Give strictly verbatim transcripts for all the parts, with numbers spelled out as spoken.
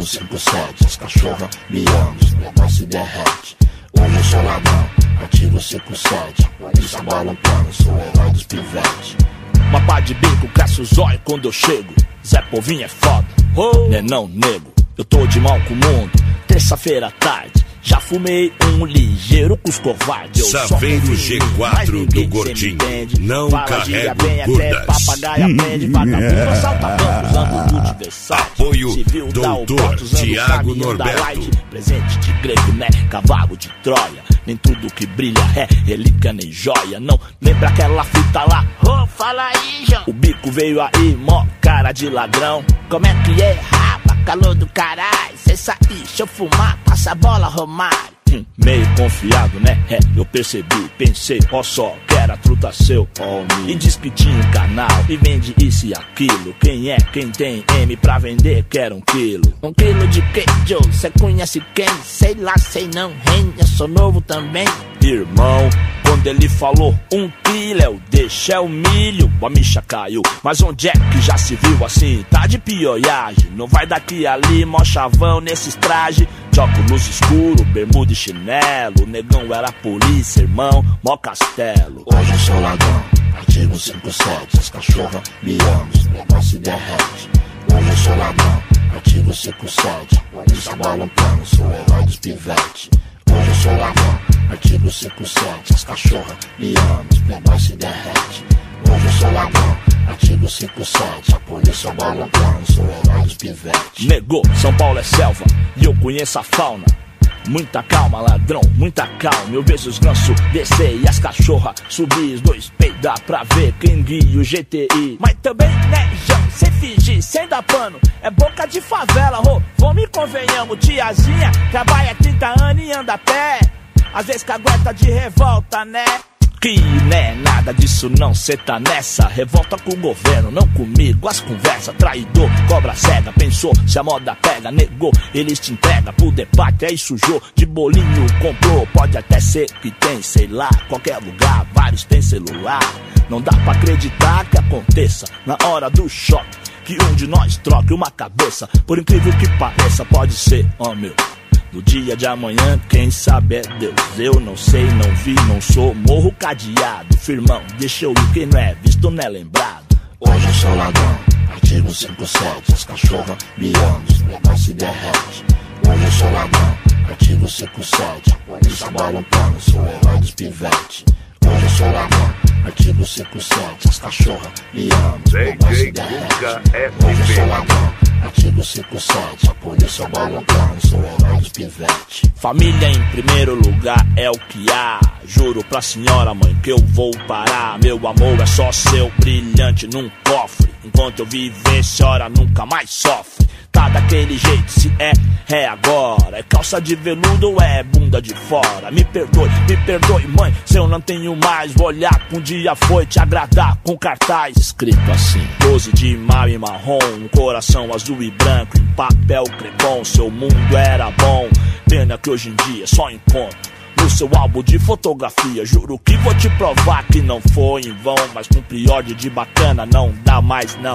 Ativo cinco sete, as cachorras me amam, os negócios se derrete. Hoje eu sou ladrão, ativo cinco sete, polícia bola um plano, sou o herói dos pivetes. Uma pá de bico, cresce os olhos quando eu chego. Zé Povinho é foda, oh. Né não, nego, eu tô de mal com o mundo. Terça-feira à tarde, já fumei um ligeiro com os covardes. Saveiro G quatro do Gordinho, não carrega gordas. Papagaio aprende, vagabundo assalta bancos, ângulo de versátil. Apoio Civil, doutor Tiago Norberto. Presente de grego, né, cavalo de Troia. Nem tudo que brilha é relíquia nem joia. Não lembra aquela fita lá? Oh, fala aí, João. O bico veio aí, mó cara de ladrão. Como é que é, rapa, calor do caralho. Cê sair, deixa eu fumar, passa a bola, Romário. Hum, meio confiado, né? É, eu percebi, pensei, ó só, que era truta seu, ó me. E diz que tinha um canal e vende isso e aquilo. Quem é, quem tem M pra vender, quer um quilo. Um quilo de quê, Joe? Cê conhece quem? Sei lá, sei não, hein? Eu sou novo também. Irmão, quando ele falou um quilo, eu deixei o milho, a micha caiu. Mas onde é que já se viu assim? Tá de pioiagem, não vai daqui ali, mó chavão nesses trajes. De óculos escuro, bermuda e chinelo. O negão era polícia, irmão, mó castelo. Hoje eu sou ladrão, ativo cinco sete, as cachorras me amam, os negócios se derrete. Hoje eu sou ladrão, ativo cinco sete, polícia bola um plano, sou o herói dos pivetes. Hoje eu sou ladrão, artigo cinco sete, as cachorras me amam, os negócios se derrete. Hoje eu sou ladrão, artigo cinco sete, a polícia bola um plano, sou o herói dos pivetes. Negou, São Paulo é selva e eu conheço a fauna. Muita calma, ladrão, muita calma. Eu vejo os gansos descer e as cachorras subir. Os dois peidar pra ver quem guia o G T I. Mas também, né, João, sem fingir, sem dar pano. É boca de favela, ô, vamos e convenhamos. Tiazinha trabalha trinta anos e anda a pé. Às vezes cagueta de revolta, né? Que né, nada disso não, cê tá nessa. Revolta com o governo, não comigo. As conversas, traidor, cobra cega. Pensou, se a moda pega, negou. Eles te entregam pro debate, aí sujou. De bolinho comprou, pode até ser que tem, sei lá. Qualquer lugar, vários tem celular. Não dá pra acreditar que aconteça na hora do choque, que um de nós troque uma cabeça. Por incrível que pareça, pode ser, ó meu. No dia de amanhã, quem sabe é Deus. Eu não sei, não vi, não sou. Morro cadeado, firmão, deixa eu ir. Quem não é visto não é lembrado. Hoje eu sou ladrão, artigo cinco sete, as cachorras me amam, os negócios se derrete. Hoje eu sou ladrão, artigo cinco sete, a polícia bola um plano, sou o herói dos pivetes. Hoje eu sou ladrão, artigo cinco sete, as cachorras me amam, os negócios se derrete. Hoje eu sou ladrão, artigo cinco sete, a polícia bola um plano, sou o herói dos pivetes. Família em primeiro lugar é o que há. Juro pra senhora mãe que eu vou parar. Meu amor é só seu, brilhante num cofre. Enquanto eu viver, a senhora nunca mais sofre. Tá daquele jeito, se é, é agora. É calça de veludo ou é bunda de fora? Me perdoe, me perdoe mãe, se eu não tenho mais. Vou olhar que um dia foi te agradar com cartaz escrito assim: doze de maio e marrom, um coração azul e branco em papel crepom. Seu mundo era bom, pena que hoje em dia só encontro no seu álbum de fotografia. Juro que vou te provar que não foi em vão, mas com prior de bacana não dá mais não.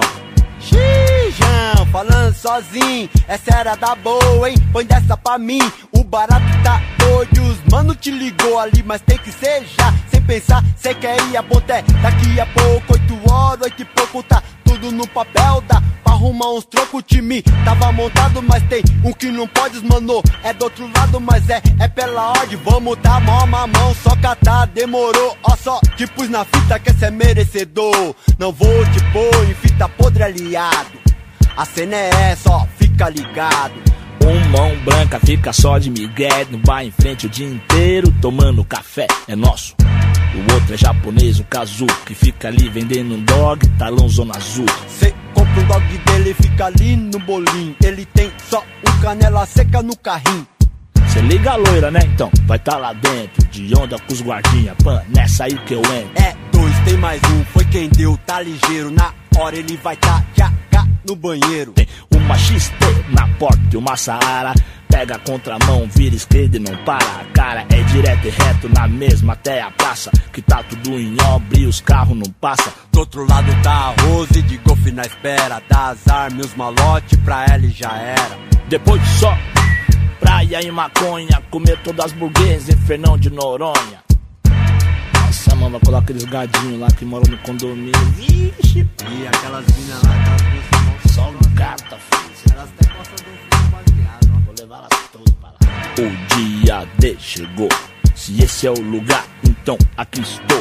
Xijão, falando sozinho, essa era da boa, hein? Põe dessa pra mim, o barato tá doido. Os mano te ligou ali, mas tem que ser já. Sem pensar, cê quer ir a ponté. Daqui a pouco, oito horas, oito e pouco, tá tudo no papel. Dá pra arrumar uns trocos, o time tava montado, mas tem um que não pode, mano. É do outro lado, mas é, é pela ordem. Vamos dar mão, mamão, só catar, demorou. Ó só, te pus na fita que cê é merecedor. Não vou te pôr em fita podre, aliado. A cena é essa, ó, fica ligado. Um mão branca fica só de migué, não vai em frente o dia inteiro tomando café, é nosso. O outro é japonês, o Kazu, que fica ali vendendo um dog, talão zona azul. Cê compra um dog dele, fica ali no bolinho. Ele tem só um canela seca no carrinho. Cê liga a loira, né? Então vai tá lá dentro, de onda com os guardinha. Pan, nessa aí que eu entro. É dois, tem mais um, foi quem deu, tá ligeiro. Na hora ele vai tá já cá no banheiro. Tem uma X T na porta e uma Saara. pega a contramão, vira esquerda e não para. A cara é direto e reto na mesma até a praça, que tá tudo em obra e os carros não passam. Do outro lado da Rose, de golfe na espera, dá as armas e os malotes, pra ela e já era. Depois só praia e maconha, comer todas as burguesas em Fernão de Noronha. Nossa, mano, vai colar aqueles gadinhos lá que moram no condomínio. Vixe, e aquelas minas lá, aquelas duas só gata, filho. Elas até gostam do filho baseado, ó. Vou levar elas todas pra lá. O dia D chegou. Se esse é o lugar, então aqui estou.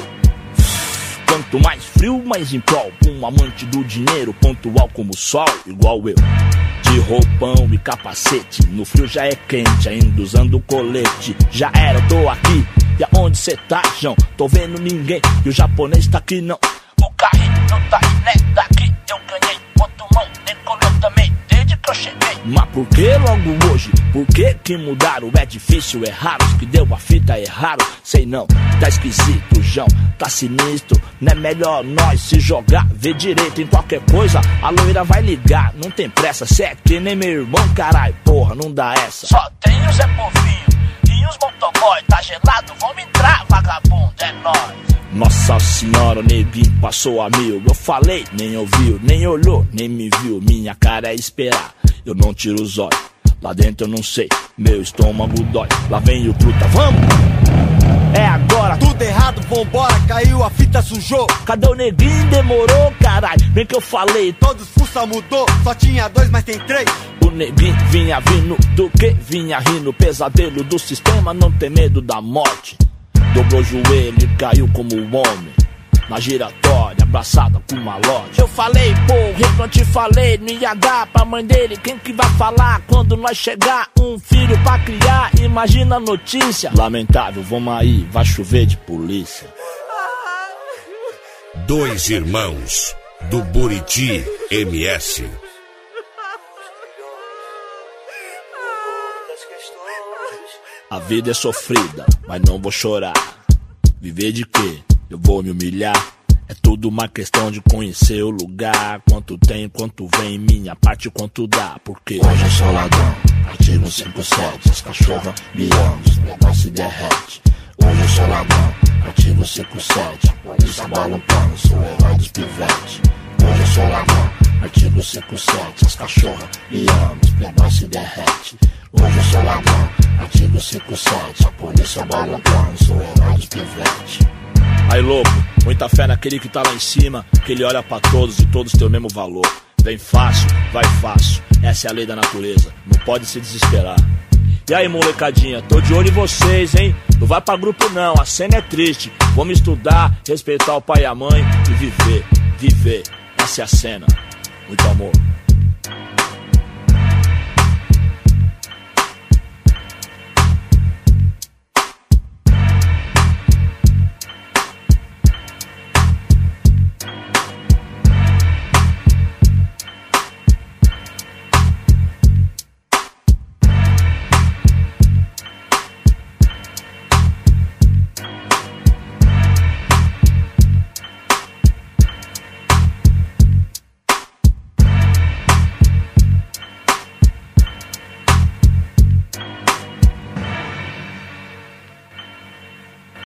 Quanto mais frio, mais em prol. Um amante do dinheiro, pontual como o sol, igual eu. De roupão e capacete, no frio já é quente, ainda usando colete. Já era, eu tô aqui, e aonde cê tá, João? Tô vendo ninguém, e o japonês tá aqui não. O carrinho não tá aí, né? Daqui eu ganhei, outro mão, decolou também, desde que eu cheguei. Mas por que logo hoje? Por que que mudaram? É difícil, é raro, os que deu a fita erraram. Sei não, tá esquisito, João, tá sinistro. Não é melhor nós se jogar, ver direito em qualquer coisa. A loira vai ligar, não tem pressa. Cê é que nem meu irmão, carai, porra, não dá essa. Só tem o Zé Povinho e os motoboy. Tá gelado, vamos entrar, vagabundo, é nóis. Nossa senhora, o neguinho passou a mil. Eu falei, nem ouviu, nem olhou, nem me viu. Minha cara é esperar, eu não tiro os olhos. Lá dentro eu não sei, meu estômago dói. Lá vem o truta, vamos! É agora! Tudo errado, vambora, caiu, a fita sujou. Cadê o neguinho? Demorou, caralho. Bem que eu falei, todos fuça mudou. Só tinha dois, mas tem três. O neguinho vinha vindo do que? Vinha rindo. Pesadelo do sistema, não tem medo da morte. Dobrou o joelho e caiu como um homem na giratória, abraçada com uma loja. Eu falei, porra, eu te falei, não ia dar pra mãe dele. Quem que vai falar quando nós chegar? Um filho pra criar, imagina a notícia. Lamentável, vamos aí, vai chover de polícia. Dois irmãos do Buriti M S. A vida é sofrida, mas não vou chorar. Viver de quê? Eu vou me humilhar. É tudo uma questão de conhecer o lugar. Quanto tem, quanto vem, minha parte, quanto dá. Porque hoje eu sou ladrão, artigo cinco sete. As cachorras me amam, os negócios se derrete. Hoje eu sou ladrão, artigo cinco sete. A polícia bola um pano, sou o herói dos pivetes. Hoje eu sou ladrão, artigo cinco sete. As cachorras me amam, os negócios se derrete. Hoje eu sou ladrão, artigo cinco sete. A polícia bola um pano, sou o herói dos pivetes. Aí louco, muita fé naquele que tá lá em cima, que ele olha pra todos e todos têm o mesmo valor. Vem fácil, vai fácil, essa é a lei da natureza, não pode se desesperar. E aí molecadinha, tô de olho em vocês, hein? Não vai pra grupo não, a cena é triste. Vamos estudar, respeitar o pai e a mãe e viver, viver, essa é a cena. Muito amor.